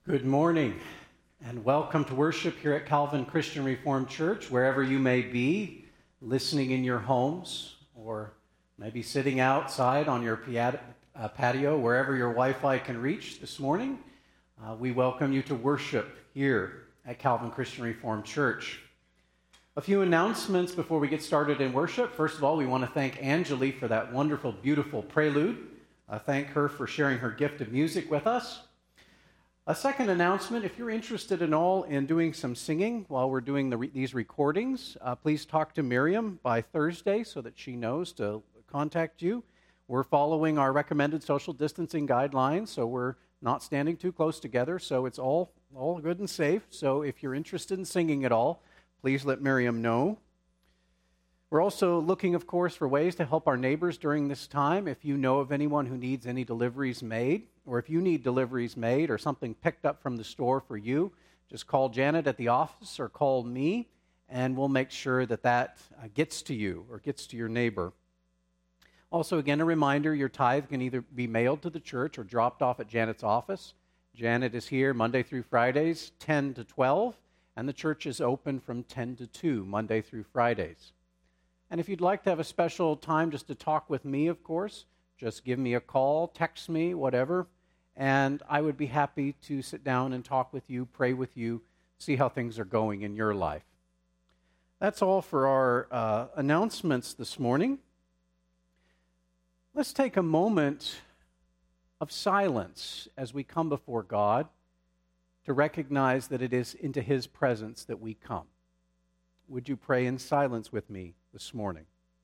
Good morning and welcome to worship here at Calvin Christian Reformed Church, wherever you may be, listening in your homes or maybe sitting outside on your patio, wherever your Wi-Fi can reach this morning. We welcome you to worship here at Calvin Christian Reformed Church. A few announcements before we get started in worship. First of all, we want to thank Angeli for that wonderful, beautiful prelude. Thank her for sharing her gift of music with us. A second announcement, if you're interested at all in doing some singing while we're doing these recordings, please talk to Miriam by Thursday so that she knows to contact you. We're following our recommended social distancing guidelines, so we're not standing too close together, so it's all good and safe. So if you're interested in singing at all, please let Miriam know. We're also looking, of course, for ways to help our neighbors during this time. If you know of anyone who needs any deliveries made, or if you need deliveries made or something picked up from the store for you, just call Janet at the office or call me, and we'll make sure that gets to you or gets to your neighbor. Also, again, a reminder, your tithe can either be mailed to the church or dropped off at Janet's office. Janet is here Monday through Fridays, 10 to 12, and the church is open from 10 to 2, Monday through Fridays. And if you'd like to have a special time just to talk with me, of course, just give me a call, text me, whatever, and I would be happy to sit down and talk with you, pray with you, see how things are going in your life. That's all for our announcements this morning. Let's take a moment of silence as we come before God to recognize that it is into His presence that we come. Would you pray in silence with me this morning?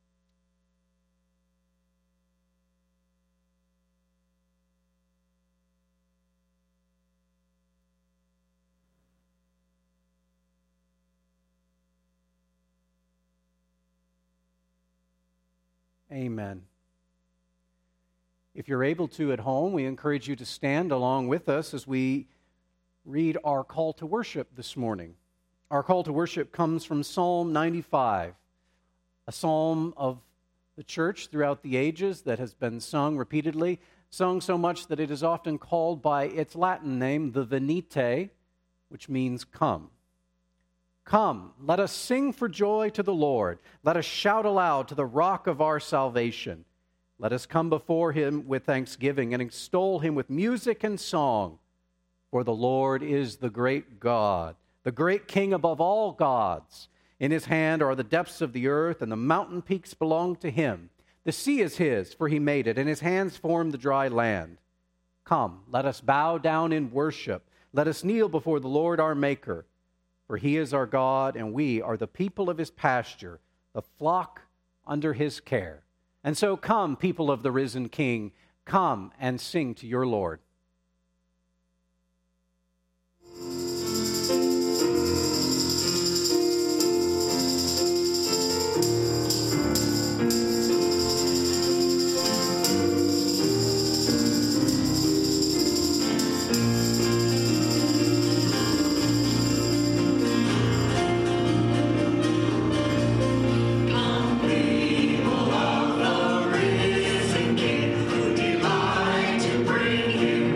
Amen. If you're able to at home, we encourage you to stand along with us as we read our call to worship this morning. Our call to worship comes from Psalm 95, a psalm of the church throughout the ages that has been sung repeatedly, sung so much that it is often called by its Latin name, the Venite, which means come. Come, let us sing for joy to the Lord. Let us shout aloud to the rock of our salvation. Let us come before Him with thanksgiving and extol Him with music and song. For the Lord is the great God, the great King above all gods. In His hand are the depths of the earth, and the mountain peaks belong to Him. The sea is His, for He made it, and His hands formed the dry land. Come, let us bow down in worship. Let us kneel before the Lord our Maker. For He is our God, and we are the people of His pasture, the flock under His care. And so come, people of the risen King, come and sing to your Lord. People of the risen King, who delight to bring Him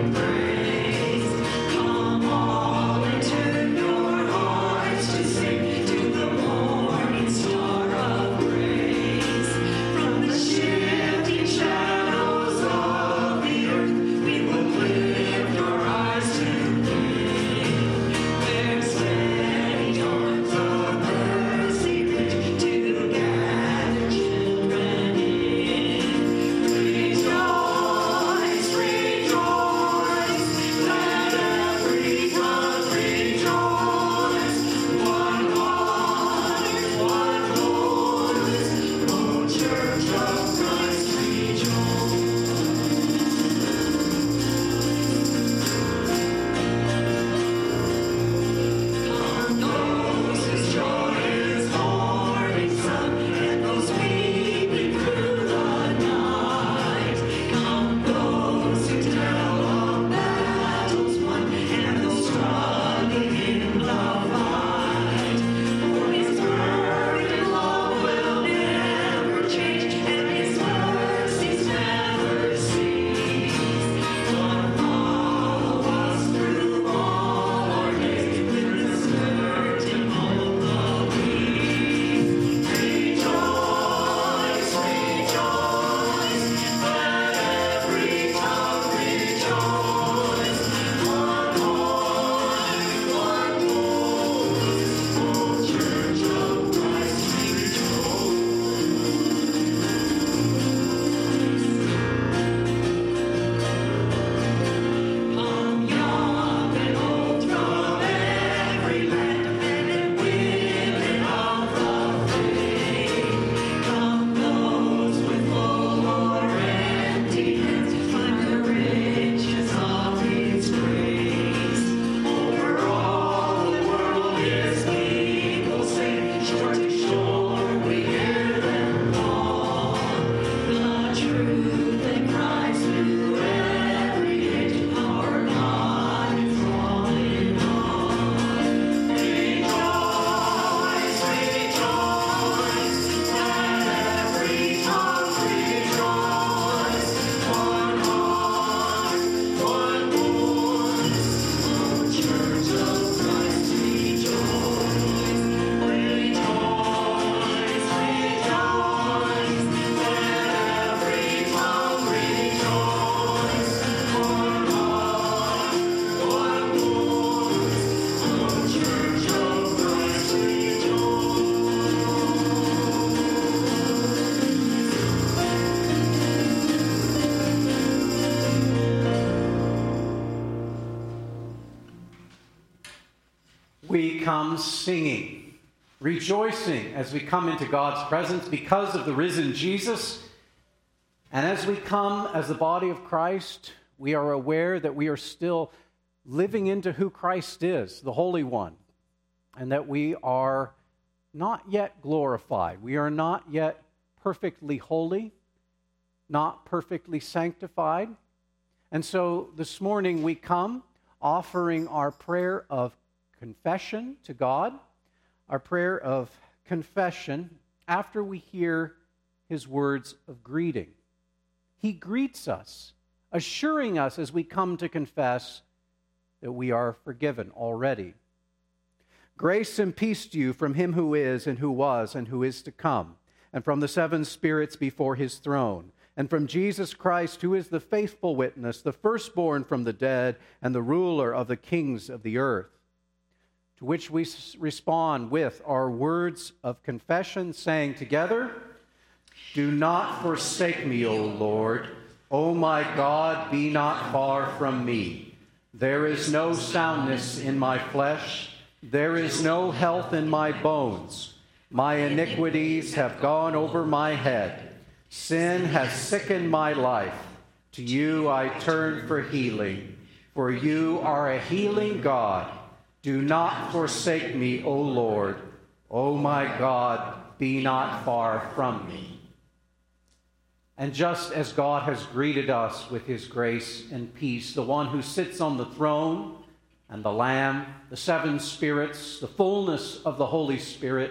come singing, rejoicing as we come into God's presence because of the risen Jesus. And as we come as the body of Christ, we are aware that we are still living into who Christ is, the Holy One, and that we are not yet glorified. We are not yet perfectly holy, not perfectly sanctified. And so this morning we come offering our prayer of confession to God, our prayer of confession after we hear his words of greeting. He greets us, assuring us as we come to confess that we are forgiven already. Grace and peace to you from him who is and who was and who is to come, and from the seven spirits before his throne, and from Jesus Christ, who is the faithful witness, the firstborn from the dead, and the ruler of the kings of the earth. To which we respond with our words of confession, saying together, "Do not forsake me, O Lord. O my God, be not far from me. There is no soundness in my flesh. There is no health in my bones. My iniquities have gone over my head. Sin has sickened my life. To you I turn for healing, for you are a healing God. Do not forsake me, O Lord. O my God, be not far from me." And just as God has greeted us with his grace and peace, the one who sits on the throne and the Lamb, the seven spirits, the fullness of the Holy Spirit,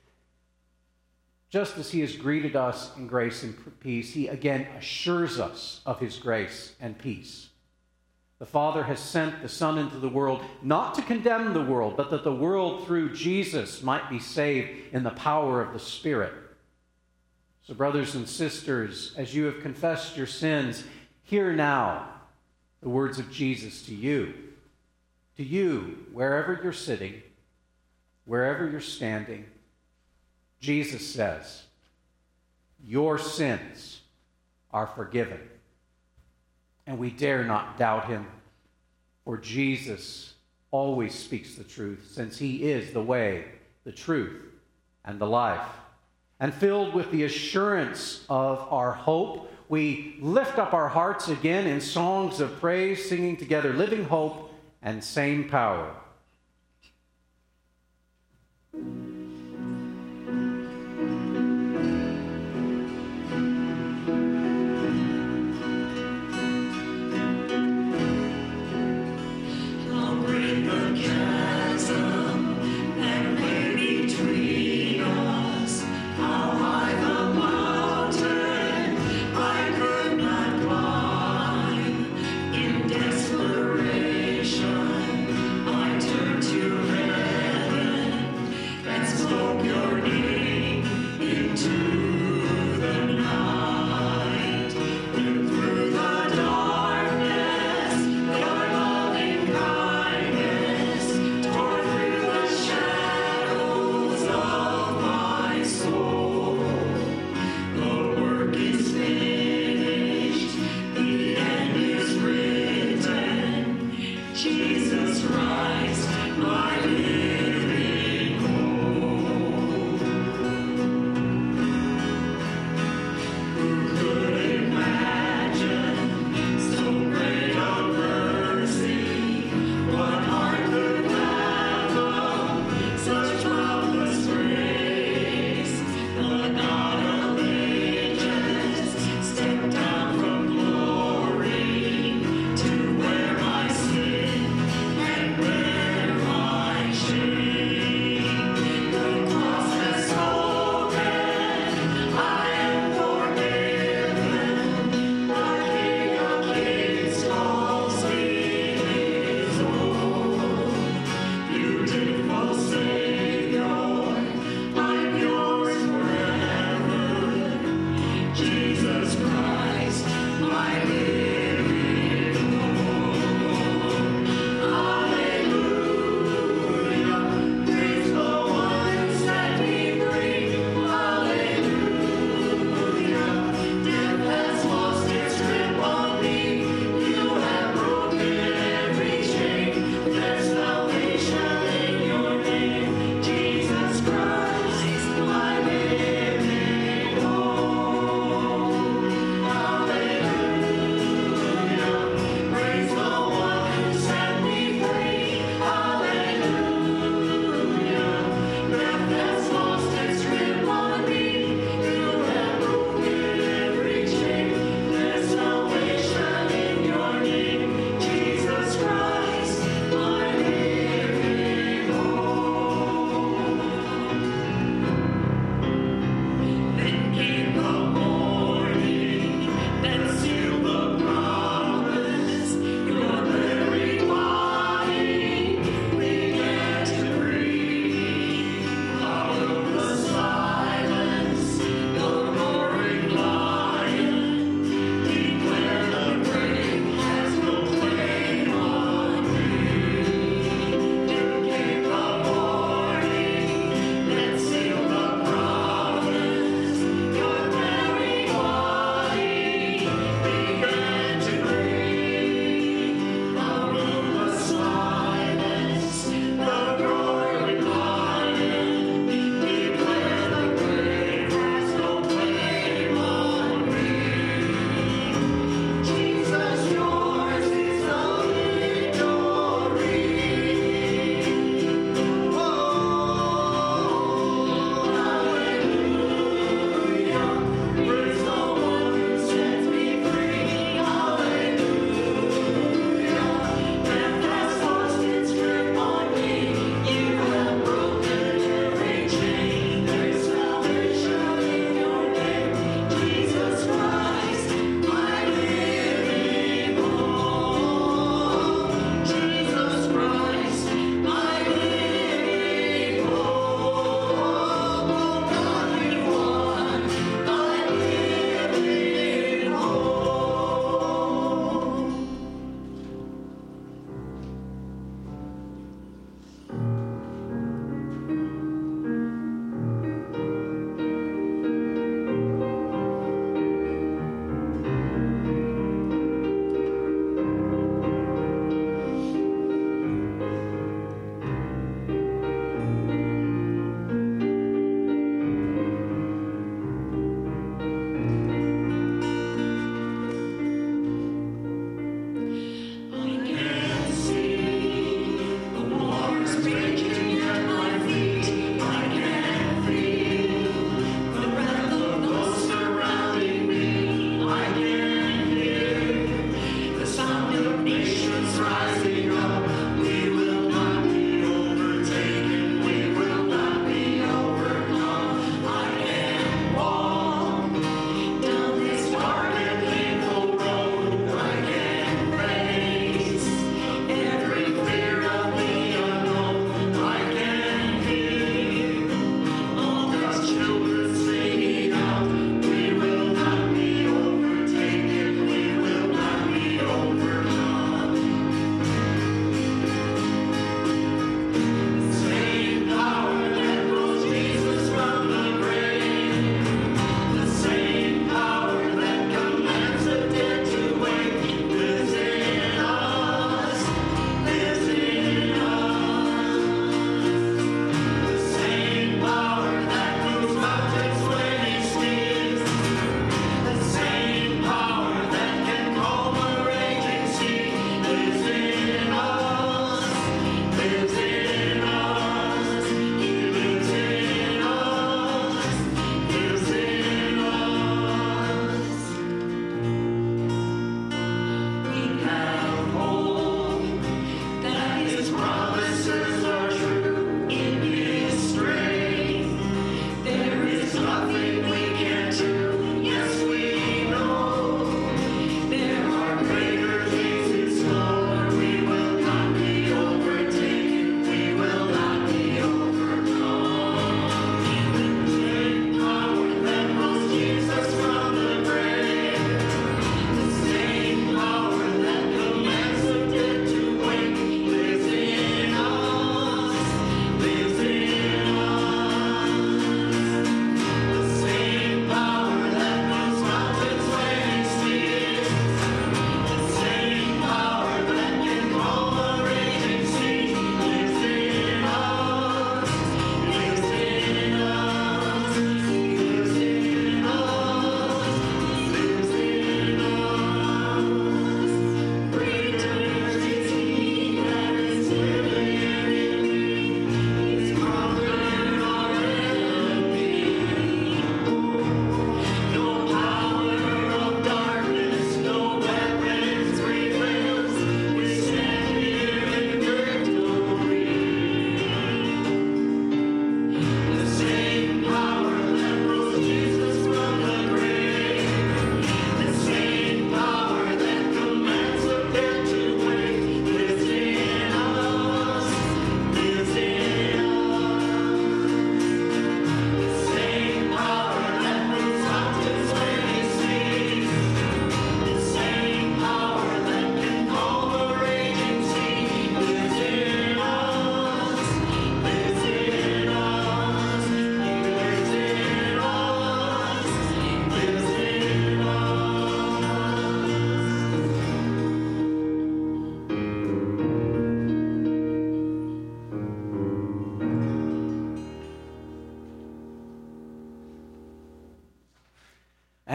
just as he has greeted us in grace and peace, he again assures us of his grace and peace. The Father has sent the Son into the world not to condemn the world, but that the world through Jesus might be saved in the power of the Spirit. So, brothers and sisters, as you have confessed your sins, hear now the words of Jesus to you. To you, wherever you're sitting, wherever you're standing, Jesus says, your sins are forgiven. And we dare not doubt him, for Jesus always speaks the truth, since he is the way, the truth, and the life. And filled with the assurance of our hope, we lift up our hearts again in songs of praise, singing together living hope and same power. I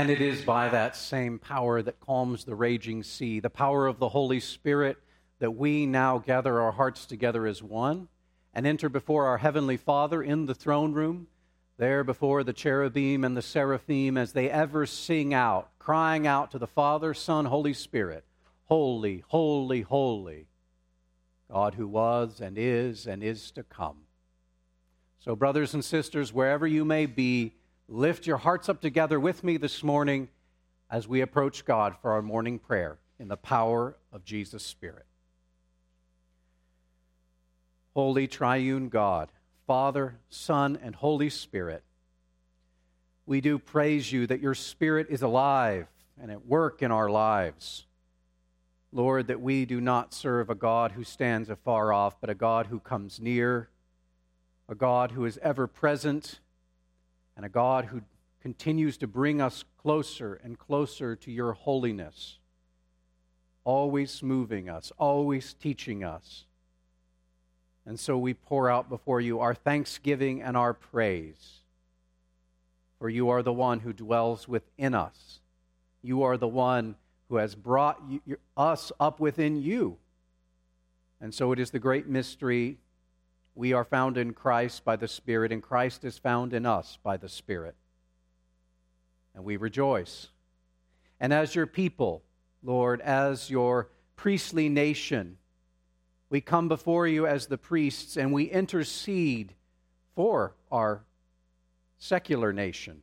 And it is by that same power that calms the raging sea, the power of the Holy Spirit, that we now gather our hearts together as one and enter before our Heavenly Father in the throne room, there before the cherubim and the seraphim, as they ever sing out, crying out to the Father, Son, Holy Spirit, holy, holy, holy, God who was and is to come. So, brothers and sisters, wherever you may be, lift your hearts up together with me this morning as we approach God for our morning prayer in the power of Jesus' Spirit. Holy triune God, Father, Son, and Holy Spirit, we do praise you that your Spirit is alive and at work in our lives. Lord, that we do not serve a God who stands afar off, but a God who comes near, a God who is ever present, and a God who continues to bring us closer and closer to your holiness, always moving us, always teaching us. And so we pour out before you our thanksgiving and our praise, for you are the one who dwells within us. You are the one who has brought us up within you. And so it is the great mystery. We are found in Christ by the Spirit, and Christ is found in us by the Spirit. And we rejoice. And as your people, Lord, as your priestly nation, we come before you as the priests, and we intercede for our secular nation.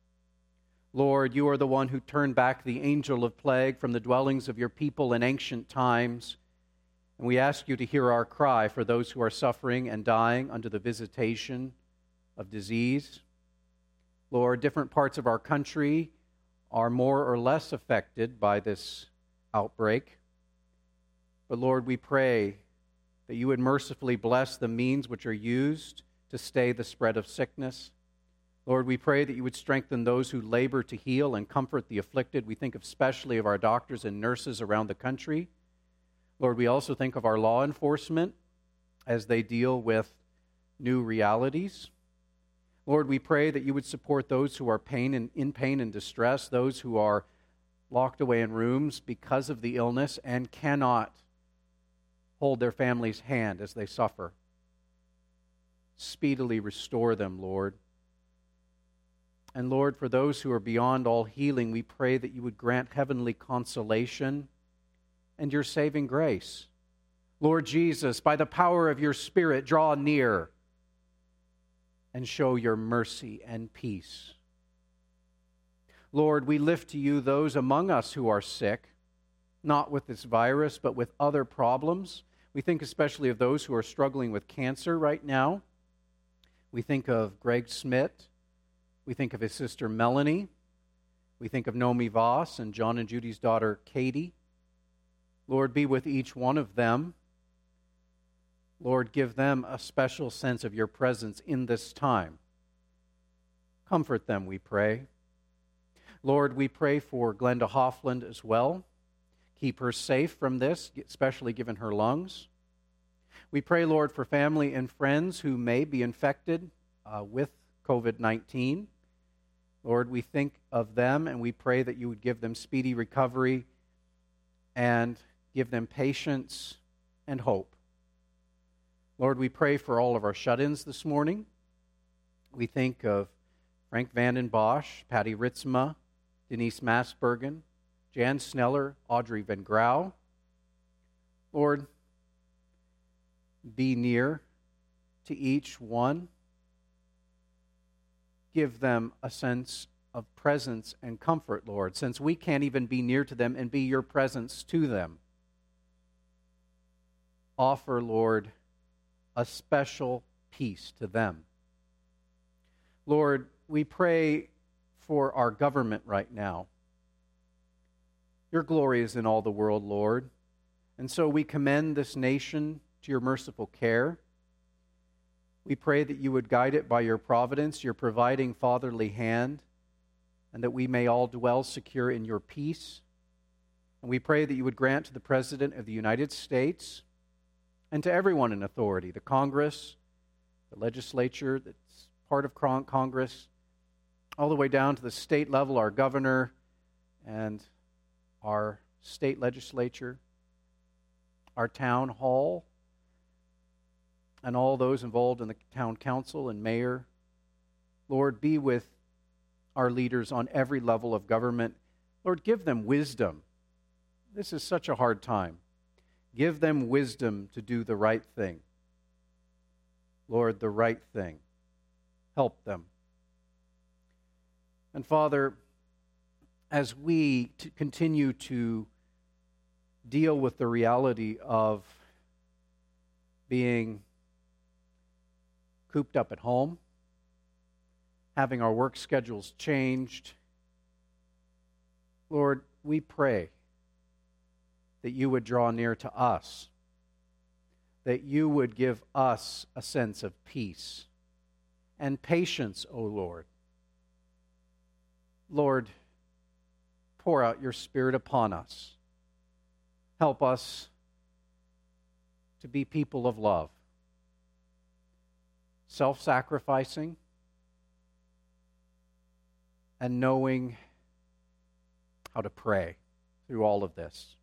Lord, you are the one who turned back the angel of plague from the dwellings of your people in ancient times. And we ask you to hear our cry for those who are suffering and dying under the visitation of disease. Lord, different parts of our country are more or less affected by this outbreak. But Lord, we pray that you would mercifully bless the means which are used to stay the spread of sickness. Lord, we pray that you would strengthen those who labor to heal and comfort the afflicted. We think especially of our doctors and nurses around the country. Lord, we also think of our law enforcement as they deal with new realities. Lord, we pray that you would support those who are in pain and distress, those who are locked away in rooms because of the illness and cannot hold their family's hand as they suffer. Speedily restore them, Lord. And Lord, for those who are beyond all healing, we pray that you would grant heavenly consolation and your saving grace. Lord Jesus, by the power of your Spirit, draw near and show your mercy and peace. Lord, we lift to you those among us who are sick, not with this virus, but with other problems. We think especially of those who are struggling with cancer right now. We think of Greg Smith. We think of his sister Melanie. We think of Nomi Voss and John and Judy's daughter Katie. Lord, be with each one of them. Lord, give them a special sense of your presence in this time. Comfort them, we pray. Lord, we pray for Glenda Hoffland as well. Keep her safe from this, especially given her lungs. We pray, Lord, for family and friends who may be infected with COVID-19. Lord, we think of them and we pray that you would give them speedy recovery and give them patience and hope. Lord, we pray for all of our shut-ins this morning. We think of Frank Vanden Bosch, Patty Ritzma, Denise Masbergen, Jan Sneller, Audrey Van Grau. Lord, be near to each one. Give them a sense of presence and comfort, Lord, since we can't even be near to them and be your presence to them. Offer, Lord, a special peace to them. Lord, we pray for our government right now. Your glory is in all the world, Lord. And so we commend this nation to your merciful care. We pray that you would guide it by your providence, your providing fatherly hand, and that we may all dwell secure in your peace. And we pray that you would grant to the President of the United States and to everyone in authority, the Congress, the legislature that's part of Congress, all the way down to the state level, our governor and our state legislature, our town hall, and all those involved in the town council and mayor. Lord, be with our leaders on every level of government. Lord, give them wisdom. This is such a hard time. Give them wisdom to do the right thing. Lord, the right thing. Help them. And Father, as we continue to deal with the reality of being cooped up at home, having our work schedules changed, Lord, we pray that you would draw near to us, that you would give us a sense of peace and patience, O Lord. Lord, pour out your Spirit upon us. Help us to be people of love, self-sacrificing, and knowing how to pray through all of this.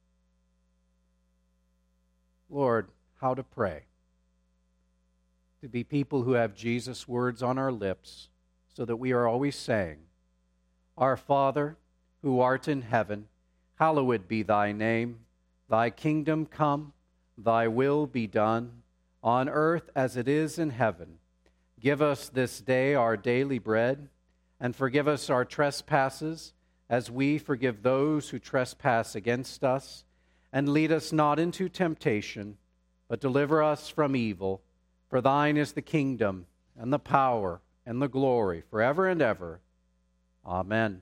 Lord, how to pray. To be people who have Jesus' words on our lips so that we are always saying, Our Father, who art in heaven, hallowed be thy name. Thy kingdom come, thy will be done, on earth as it is in heaven. Give us this day our daily bread, and forgive us our trespasses, as we forgive those who trespass against us. And lead us not into temptation, but deliver us from evil. For thine is the kingdom, and the power, and the glory, forever and ever. Amen.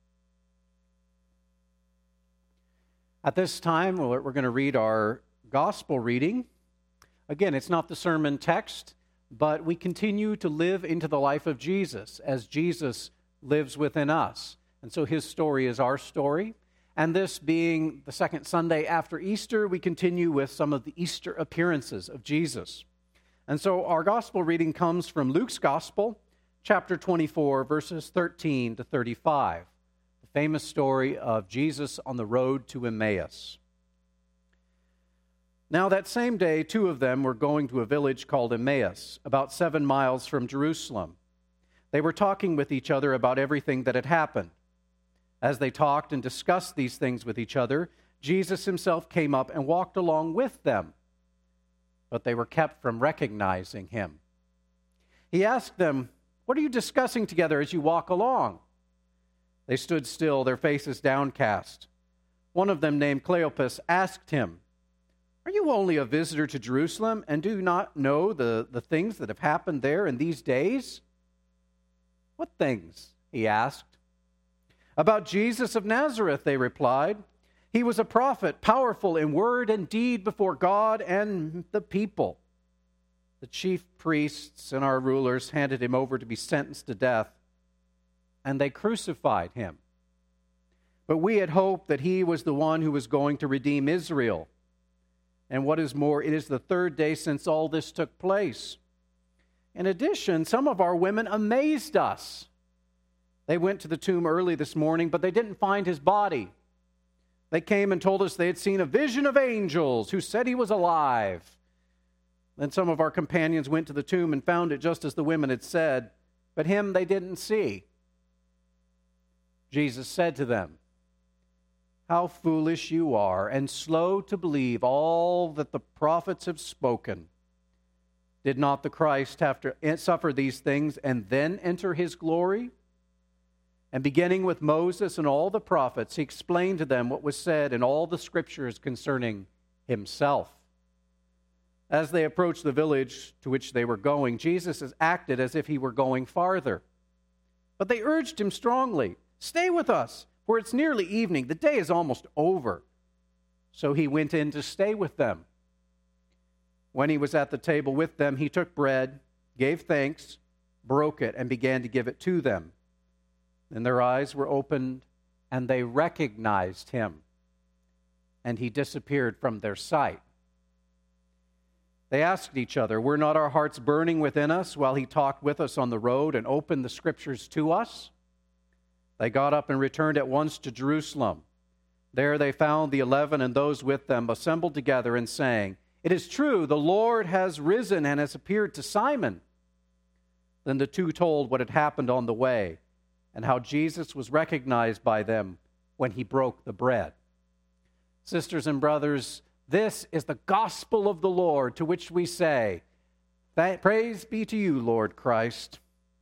At this time, we're going to read our gospel reading. Again, it's not the sermon text, but we continue to live into the life of Jesus as Jesus lives within us. And so his story is our story. And this being the second Sunday after Easter, we continue with some of the Easter appearances of Jesus. And so our gospel reading comes from Luke's Gospel, chapter 24, verses 13 to 35. The famous story of Jesus on the road to Emmaus. Now that same day, two of them were going to a village called Emmaus, about 7 miles from Jerusalem. They were talking with each other about everything that had happened. As they talked and discussed these things with each other, Jesus himself came up and walked along with them, but they were kept from recognizing him. He asked them, "What are you discussing together as you walk along?" They stood still, their faces downcast. One of them, named Cleopas, asked him, "Are you only a visitor to Jerusalem and do not know the things that have happened there in these days?" "What things?" he asked. "About Jesus of Nazareth," they replied. "He was a prophet, powerful in word and deed before God and the people. The chief priests and our rulers handed him over to be sentenced to death, and they crucified him. But we had hoped that he was the one who was going to redeem Israel. And what is more, it is the third day since all this took place. In addition, some of our women amazed us. They went to the tomb early this morning, but they didn't find his body. They came and told us they had seen a vision of angels who said he was alive. Then some of our companions went to the tomb and found it just as the women had said, but him they didn't see." Jesus said to them, "How foolish you are, and slow to believe all that the prophets have spoken. Did not the Christ have to suffer these things and then enter his glory?" And beginning with Moses and all the prophets, he explained to them what was said in all the scriptures concerning himself. As they approached the village to which they were going, Jesus acted as if he were going farther. But they urged him strongly, "Stay with us, for it's nearly evening. The day is almost over." So he went in to stay with them. When he was at the table with them, he took bread, gave thanks, broke it, and began to give it to them. Then their eyes were opened, and they recognized him, and he disappeared from their sight. They asked each other, "Were not our hearts burning within us while he talked with us on the road and opened the scriptures to us?" They got up and returned at once to Jerusalem. There they found the 11 and those with them assembled together and saying, "It is true, the Lord has risen and has appeared to Simon." Then the two told what had happened on the way and how Jesus was recognized by them when he broke the bread. Sisters and brothers, this is the gospel of the Lord, to which we say, "Praise be to you, Lord Christ."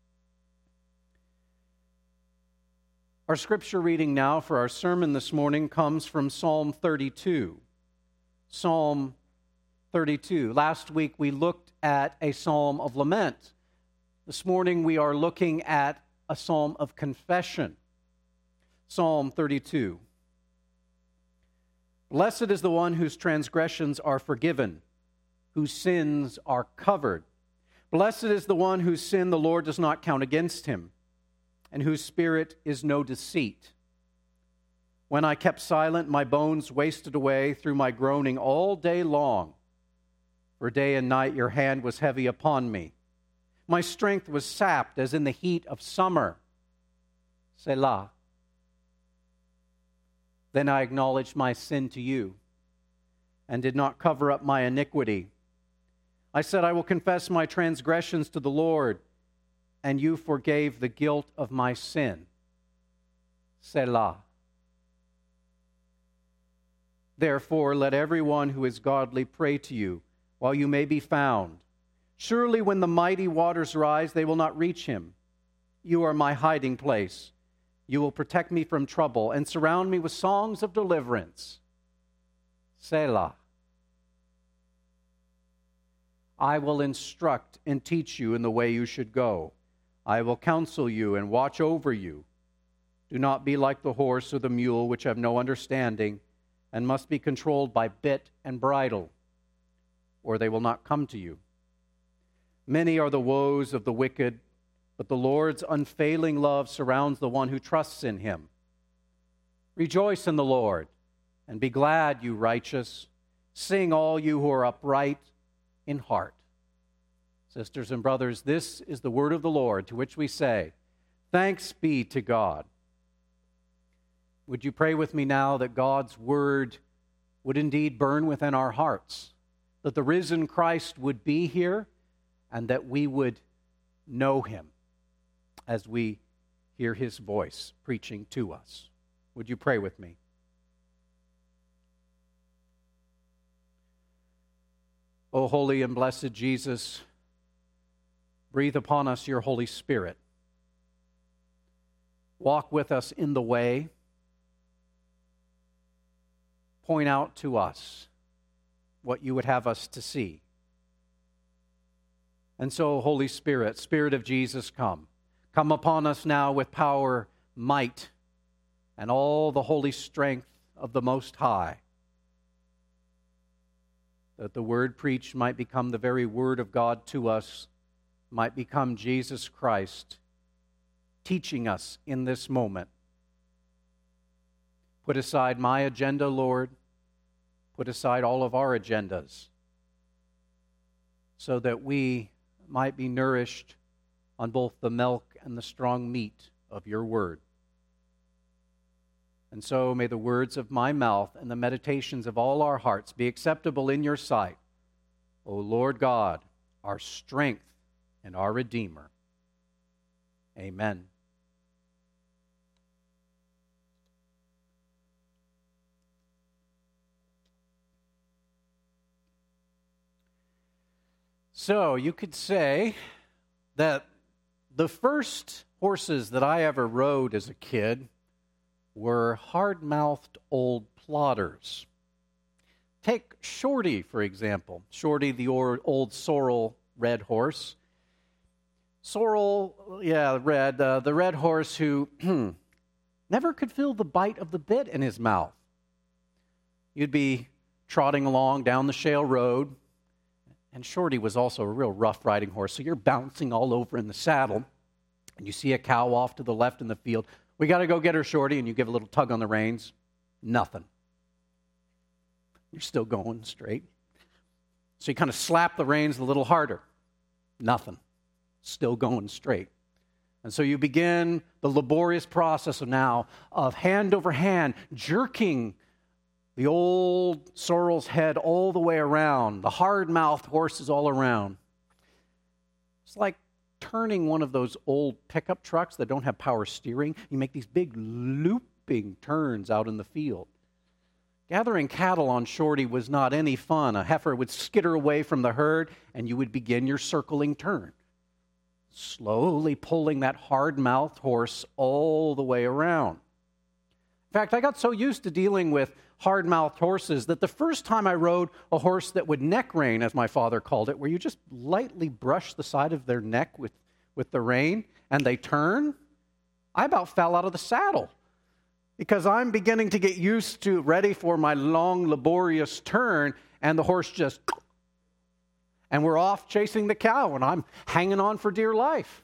Our scripture reading now for our sermon this morning comes from Psalm 32. Psalm 32. Last week we looked at a psalm of lament. This morning we are looking at a psalm of confession. Psalm 32. Blessed is the one whose transgressions are forgiven, whose sins are covered. Blessed is the one whose sin the Lord does not count against him, and whose spirit is no deceit. When I kept silent, my bones wasted away through my groaning all day long. For day and night your hand was heavy upon me. My strength was sapped as in the heat of summer. Selah. Then I acknowledged my sin to you and did not cover up my iniquity. I said, I will confess my transgressions to the Lord, and you forgave the guilt of my sin. Selah. Therefore, let everyone who is godly pray to you while you may be found. Surely when the mighty waters rise, they will not reach him. You are my hiding place. You will protect me from trouble and surround me with songs of deliverance. Selah. I will instruct and teach you in the way you should go. I will counsel you and watch over you. Do not be like the horse or the mule, which have no understanding and must be controlled by bit and bridle, or they will not come to you. Many are the woes of the wicked, but the Lord's unfailing love surrounds the one who trusts in him. Rejoice in the Lord, and be glad, you righteous. Sing, all you who are upright in heart. Sisters and brothers, this is the word of the Lord, to which we say, thanks be to God. Would you pray with me now that God's word would indeed burn within our hearts, that the risen Christ would be here, and that we would know him as we hear his voice preaching to us. Would you pray with me? O holy and blessed Jesus, breathe upon us your Holy Spirit. Walk with us in the way. Point out to us what you would have us to see. And so, Holy Spirit, Spirit of Jesus, come. Come upon us now with power, might, and all the holy strength of the Most High, that the word preached might become the very word of God to us, might become Jesus Christ teaching us in this moment. Put aside my agenda, Lord. Put aside all of our agendas, so that we might be nourished on both the milk and the strong meat of your word. And so may the words of my mouth and the meditations of all our hearts be acceptable in your sight, O Lord God, our strength and our Redeemer. Amen. So you could say that the first horses that I ever rode as a kid were hard-mouthed old plodders. Take Shorty, for example. Shorty, the old sorrel red horse. Sorrel, red, the red horse who never could feel the bite of the bit in his mouth. You'd be trotting along down the shale road, and Shorty was also a real rough riding horse, so you're bouncing all over in the saddle, and you see a cow off to the left in the field. We got to go get her, Shorty, and you give a little tug on the reins. Nothing. You're still going straight. So you kind of slap the reins a little harder. Nothing. Still going straight. And so you begin the laborious process of hand over hand, jerking the old sorrel's head all the way around. The hard-mouthed horse is all around. It's like turning one of those old pickup trucks that don't have power steering. You make these big looping turns out in the field. Gathering cattle on Shorty was not any fun. A heifer would skitter away from the herd, and you would begin your circling turn, slowly pulling that hard-mouthed horse all the way around. In fact, I got so used to dealing with hard-mouthed horses that the first time I rode a horse that would neck rein, as my father called it, where you just lightly brush the side of their neck with the rein and they turn, I about fell out of the saddle because I'm beginning to get used to ready for my long, laborious turn, and the horse just... and we're off chasing the cow, and I'm hanging on for dear life.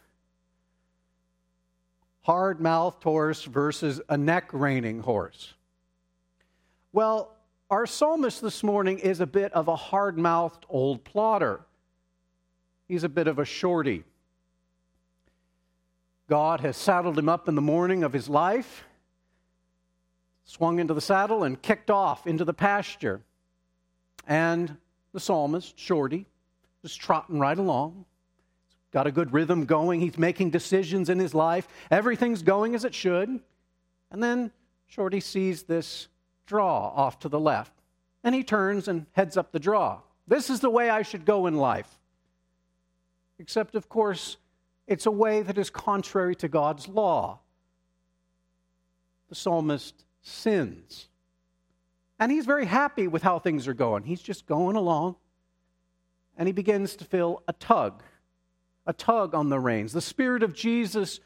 Hard-mouthed horse versus a neck-reining horse. Well, our psalmist this morning is a bit of a hard-mouthed old plodder. He's a bit of a shorty. God has saddled him up in the morning of his life, swung into the saddle, and kicked off into the pasture. And the psalmist, Shorty, just trotting right along. He's got a good rhythm going. He's making decisions in his life. Everything's going as it should. And then Shorty sees this draw off to the left. And he turns and heads up the draw. This is the way I should go in life. Except, of course, it's a way that is contrary to God's law. The psalmist sins. And he's very happy with how things are going. He's just going along. And he begins to feel a tug on the reins. The Spirit of Jesus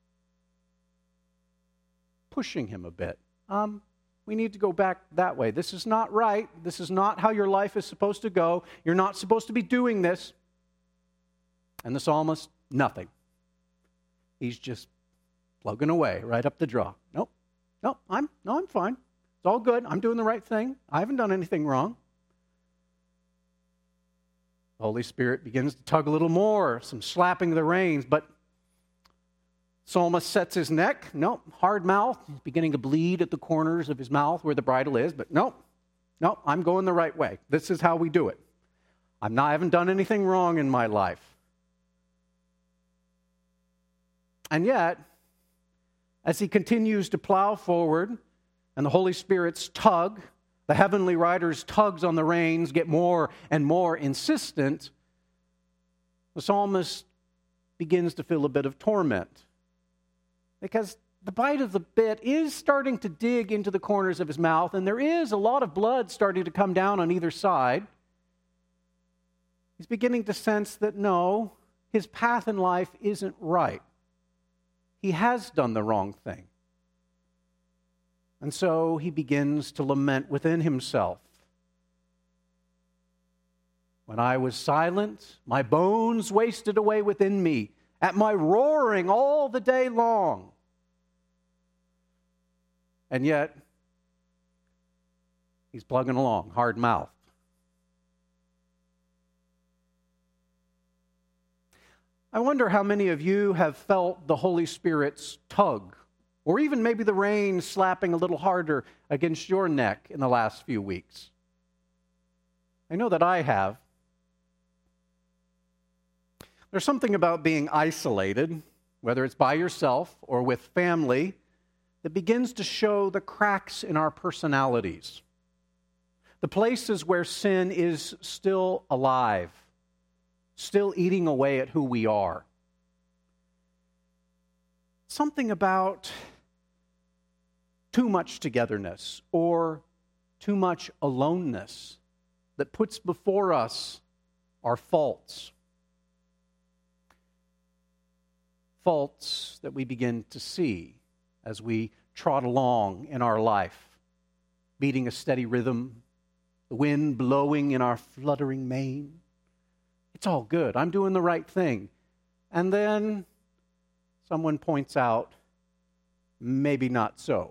pushing him a bit. We need to go back that way. This is not right. This is not how your life is supposed to go. You're not supposed to be doing this. And the psalmist, nothing. He's just plugging away right up the draw. Nope, I'm fine. It's all good. I'm doing the right thing. I haven't done anything wrong. The Holy Spirit begins to tug a little more, some slapping of the reins, but psalmist sets his neck. Nope, hard mouth. He's beginning to bleed at the corners of his mouth where the bridle is, but nope, I'm going the right way. This is how we do it. I haven't done anything wrong in my life. And yet, as he continues to plow forward, and the Holy Spirit's tug, the heavenly rider's tugs on the reins get more and more insistent, the psalmist begins to feel a bit of torment. Because the bite of the bit is starting to dig into the corners of his mouth, and there is a lot of blood starting to come down on either side. He's beginning to sense that no, his path in life isn't right. He has done the wrong thing. And so he begins to lament within himself. When I was silent, my bones wasted away within me, at my roaring all the day long. And yet, he's plugging along, hard-mouthed. I wonder how many of you have felt the Holy Spirit's tug, or even maybe the rein slapping a little harder against your neck in the last few weeks. I know that I have. There's something about being isolated, whether it's by yourself or with family, that begins to show the cracks in our personalities. The places where sin is still alive, still eating away at who we are. Something about too much togetherness or too much aloneness that puts before us our faults. Faults that we begin to see as we trot along in our life, beating a steady rhythm, the wind blowing in our fluttering mane. It's all good. I'm doing the right thing. And then someone points out, maybe not so.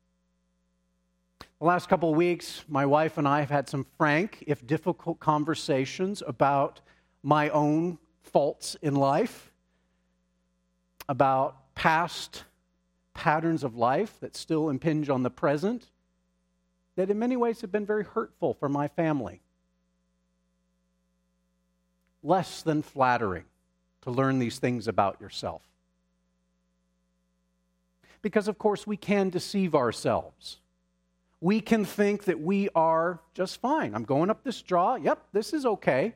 The last couple of weeks, my wife and I have had some frank, if difficult, conversations about my own faults in life. about past patterns of life that still impinge on the present that in many ways have been very hurtful for my family. Less than flattering to learn these things about yourself. Because, of course, we can deceive ourselves. We can think that we are just fine. I'm going up this draw. Yep, this is okay.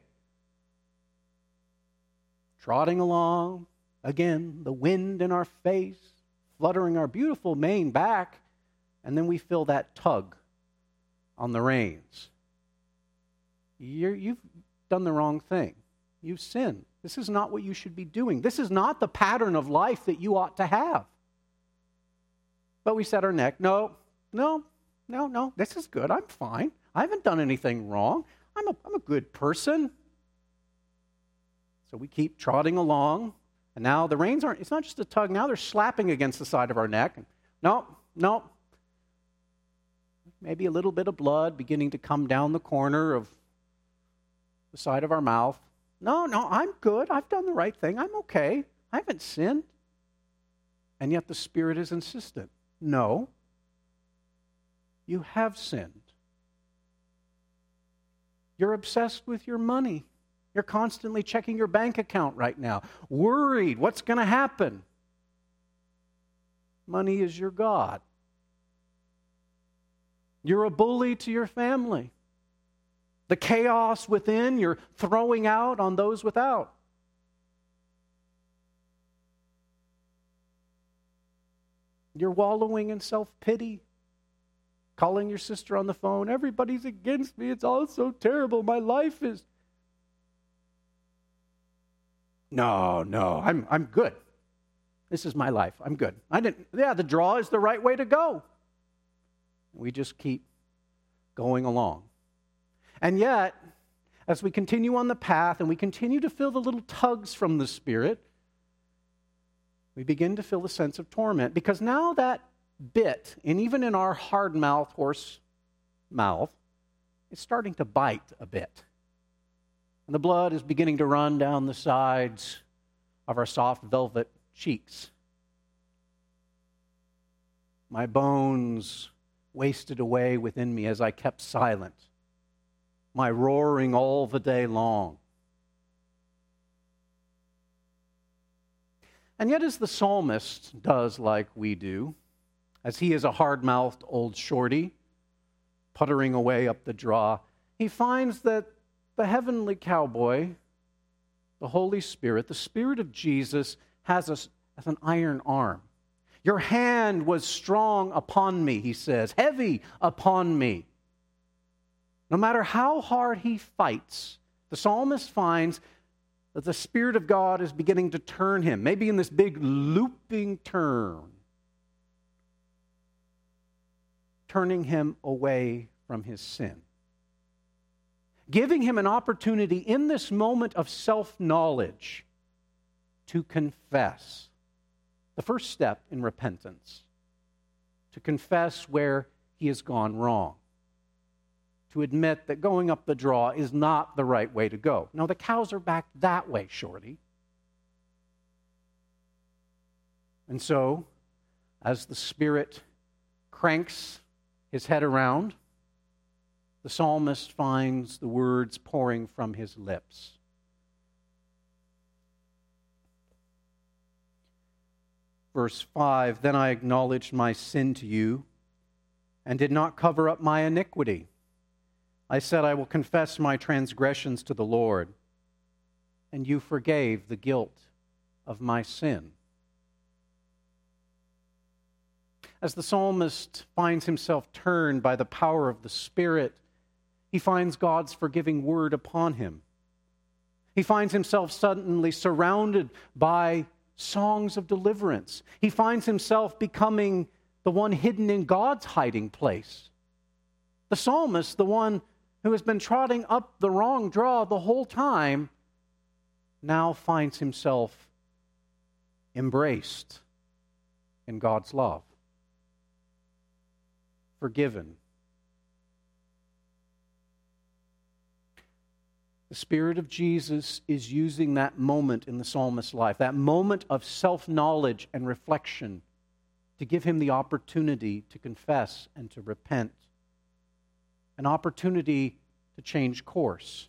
Trotting along. Again, the wind in our face, fluttering our beautiful mane back, and then we feel that tug on the reins. You've done the wrong thing. You've sinned. This is not what you should be doing. This is not the pattern of life that you ought to have. But we set our neck. No, this is good. I'm fine. I haven't done anything wrong. I'm a good person. So we keep trotting along. And now the reins it's not just a tug, now they're slapping against the side of our neck. No. Maybe a little bit of blood beginning to come down the corner of the side of our mouth. No, I'm good. I've done the right thing. I'm okay. I haven't sinned. And yet the Spirit is insistent. No, you have sinned. You're obsessed with your money. You're constantly checking your bank account right now, worried what's going to happen. Money is your God. You're a bully to your family. The chaos within, you're throwing out on those without. You're wallowing in self-pity, calling your sister on the phone, everybody's against me, it's all so terrible, my life is... No, I'm good. This is my life. I'm good. The draw is the right way to go. We just keep going along. And yet, as we continue on the path and we continue to feel the little tugs from the Spirit, we begin to feel a sense of torment. Because now that bit, and even in our hard mouth, horse mouth, it's starting to bite a bit. And the blood is beginning to run down the sides of our soft velvet cheeks. My bones wasted away within me as I kept silent, my roaring all the day long. And yet, as the psalmist does like we do, as he is a hard-mouthed old shorty, puttering away up the draw, he finds that the heavenly cowboy, the Holy Spirit, the Spirit of Jesus, has us as an iron arm. Your hand was strong upon me, he says, heavy upon me. No matter how hard he fights, the psalmist finds that the Spirit of God is beginning to turn him, maybe in this big looping turn, turning him away from his sin. Giving him an opportunity in this moment of self-knowledge to confess. The first step in repentance. To confess where he has gone wrong. To admit that going up the draw is not the right way to go. No, the cows are back that way, shorty. And so, as the Spirit cranks his head around, the psalmist finds the words pouring from his lips. Verse 5, "Then I acknowledged my sin to you and did not cover up my iniquity. I said, I will confess my transgressions to the Lord, and you forgave the guilt of my sin." As the psalmist finds himself turned by the power of the Spirit, he finds God's forgiving word upon him. He finds himself suddenly surrounded by songs of deliverance. He finds himself becoming the one hidden in God's hiding place. The psalmist, the one who has been trotting up the wrong draw the whole time, now finds himself embraced in God's love, forgiven. The Spirit of Jesus is using that moment in the psalmist's life, that moment of self-knowledge and reflection, to give him the opportunity to confess and to repent, an opportunity to change course.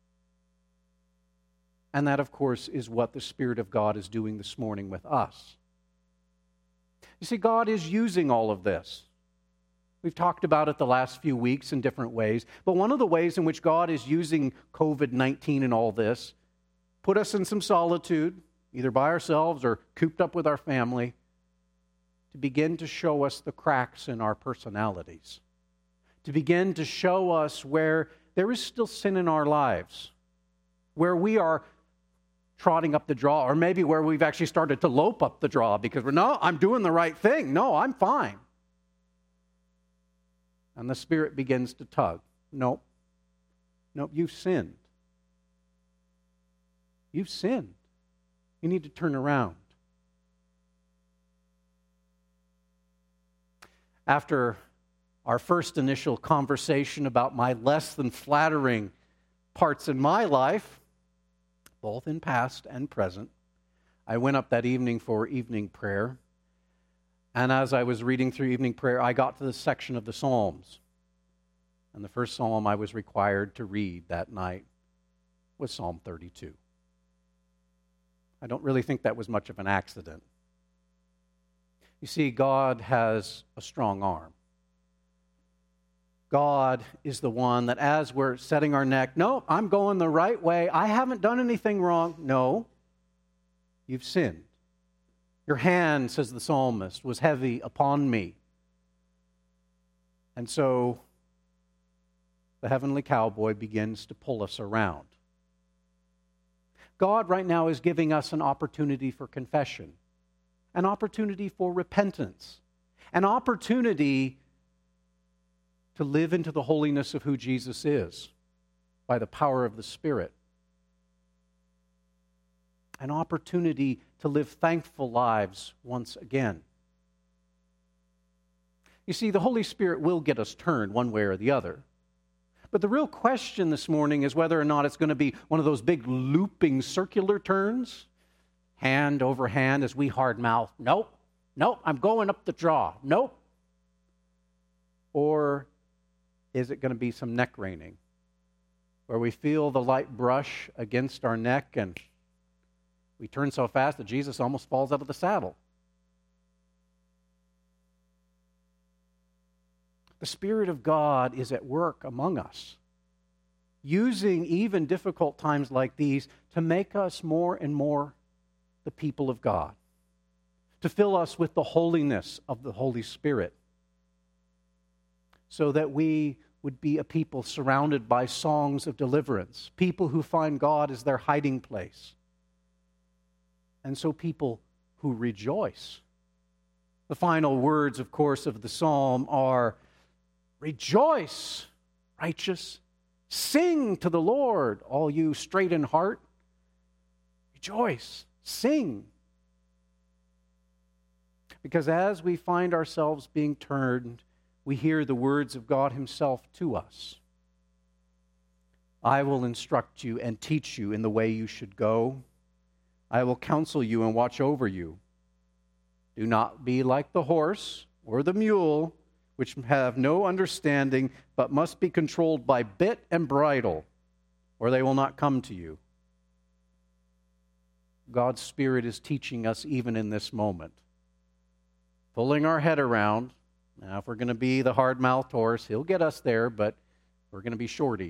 And that, of course, is what the Spirit of God is doing this morning with us. You see, God is using all of this. We've talked about it the last few weeks in different ways, but one of the ways in which God is using COVID-19 and all this, put us in some solitude, either by ourselves or cooped up with our family, to begin to show us the cracks in our personalities, to begin to show us where there is still sin in our lives, where we are trotting up the draw, or maybe where we've actually started to lope up the draw because no, I'm doing the right thing. No, I'm fine. And the Spirit begins to tug. Nope, you've sinned. You've sinned. You need to turn around. After our first initial conversation about my less than flattering parts in my life, both in past and present, I went up that evening for evening prayer. And as I was reading through evening prayer, I got to the section of the Psalms. And the first psalm I was required to read that night was Psalm 32. I don't really think that was much of an accident. You see, God has a strong arm. God is the one that as we're setting our neck, no, I'm going the right way. I haven't done anything wrong. No, you've sinned. Your hand, says the psalmist, was heavy upon me. And so the heavenly cowboy begins to pull us around. God right now is giving us an opportunity for confession, an opportunity for repentance, an opportunity to live into the holiness of who Jesus is by the power of the Spirit, an opportunity to live thankful lives once again. You see, the Holy Spirit will get us turned one way or the other. But the real question this morning is whether or not it's going to be one of those big looping circular turns, hand over hand as we hard mouth, nope, I'm going up the draw, nope. Or is it going to be some neck reining, where we feel the light brush against our neck and we turn so fast that Jesus almost falls out of the saddle? The Spirit of God is at work among us, using even difficult times like these to make us more and more the people of God, to fill us with the holiness of the Holy Spirit, so that we would be a people surrounded by songs of deliverance, people who find God as their hiding place, and so people who rejoice. The final words, of course, of the psalm are, "Rejoice, righteous, sing to the Lord, all you straight in heart." Rejoice, sing. Because as we find ourselves being turned, we hear the words of God Himself to us. I will instruct you and teach you in the way you should go. I will counsel you and watch over you. Do not be like the horse or the mule, which have no understanding, but must be controlled by bit and bridle, or they will not come to you. God's Spirit is teaching us even in this moment, pulling our head around. Now, if we're going to be the hard-mouthed horse, He'll get us there, but we're going to be shorty.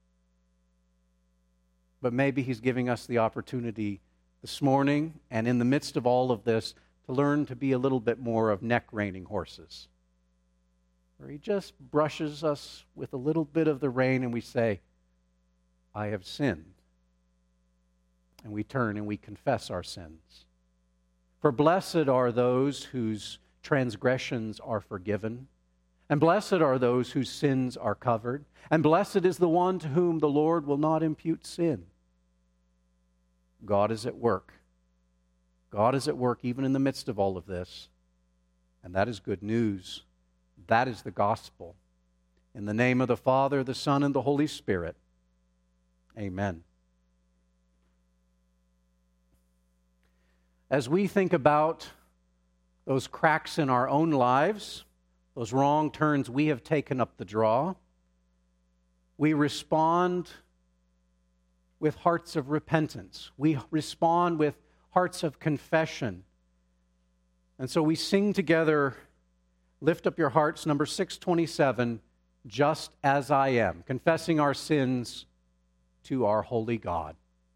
But maybe He's giving us the opportunity this morning, and in the midst of all of this, to learn to be a little bit more of neck-reining horses, where He just brushes us with a little bit of the rein and we say, I have sinned. And we turn and we confess our sins. For blessed are those whose transgressions are forgiven, and blessed are those whose sins are covered, and blessed is the one to whom the Lord will not impute sin. God is at work. God is at work even in the midst of all of this, and that is good news. That is the gospel. In the name of the Father, the Son, and the Holy Spirit. Amen. As we think about those cracks in our own lives, those wrong turns we have taken up the draw, we respond with hearts of repentance. We respond with hearts of confession. And so we sing together, Lift Up Your Hearts, number 627, Just As I Am, confessing our sins to our holy God.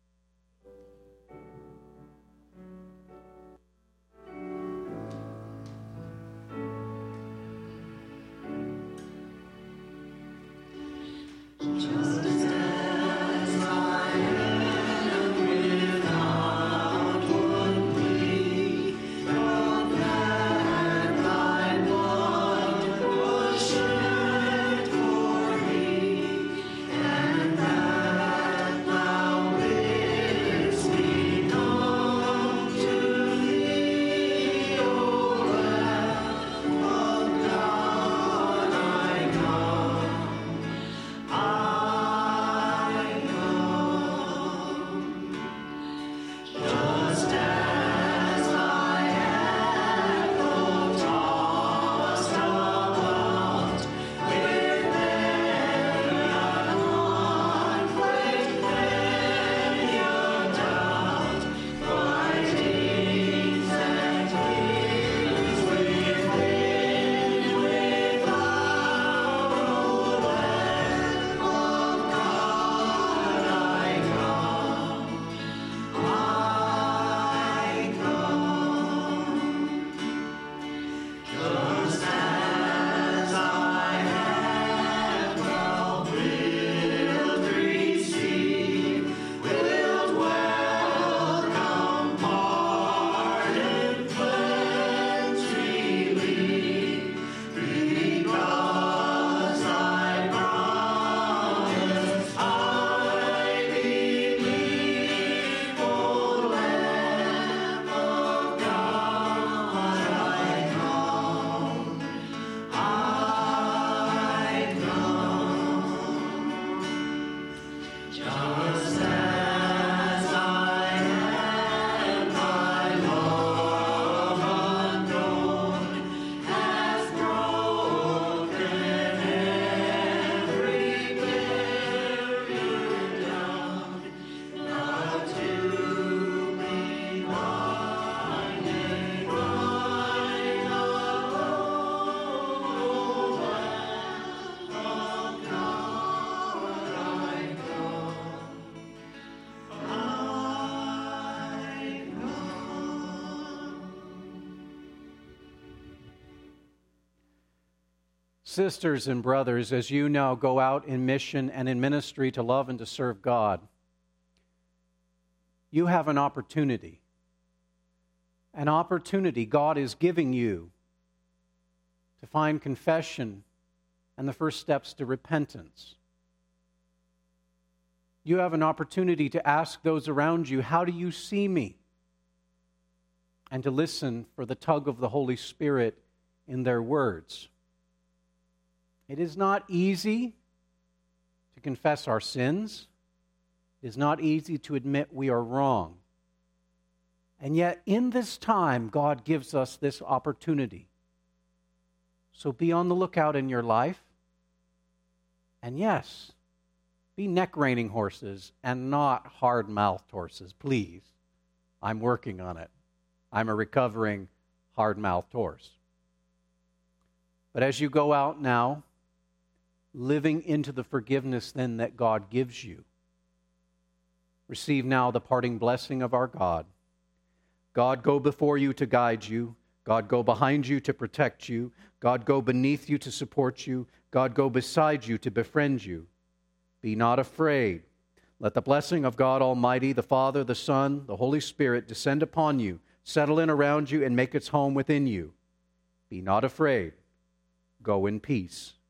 Sisters and brothers, as you now go out in mission and in ministry to love and to serve God, you have an opportunity. An opportunity God is giving you to find confession and the first steps to repentance. You have an opportunity to ask those around you, how do you see me? And to listen for the tug of the Holy Spirit in their words. It is not easy to confess our sins. It is not easy to admit we are wrong. And yet, in this time, God gives us this opportunity. So be on the lookout in your life. And yes, be neck-reining horses and not hard-mouthed horses, please. I'm working on it. I'm a recovering hard-mouthed horse. But as you go out now, living into the forgiveness then that God gives you, receive now the parting blessing of our God. God, go before you to guide you. God, go behind you to protect you. God, go beneath you to support you. God, go beside you to befriend you. Be not afraid. Let the blessing of God Almighty, the Father, the Son, the Holy Spirit descend upon you, settle in around you, and make its home within you. Be not afraid. Go in peace.